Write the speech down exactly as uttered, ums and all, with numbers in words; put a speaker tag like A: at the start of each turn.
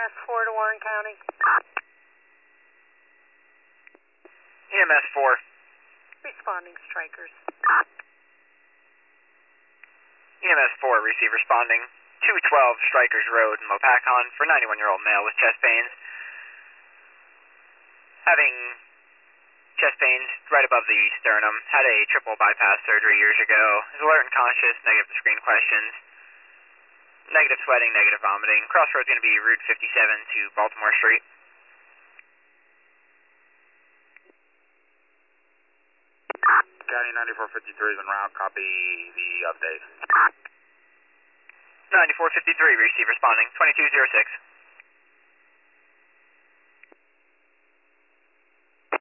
A: S four to Warren County.
B: E M S four.
A: Responding strikers.
B: E M S four, receive responding. two twelve Strikers Road in Lopakon for ninety-one-year-old male with chest pains. Having chest pains right above the sternum. Had a triple bypass surgery years ago. Is alert and conscious, negative to screen questions. Negative sweating, negative vomiting. Crossroads going to be Route fifty-seven to Baltimore Street.
C: County ninety-four fifty-three is en route. Copy the update.
B: ninety-four fifty-three, receive responding. twenty-two oh six.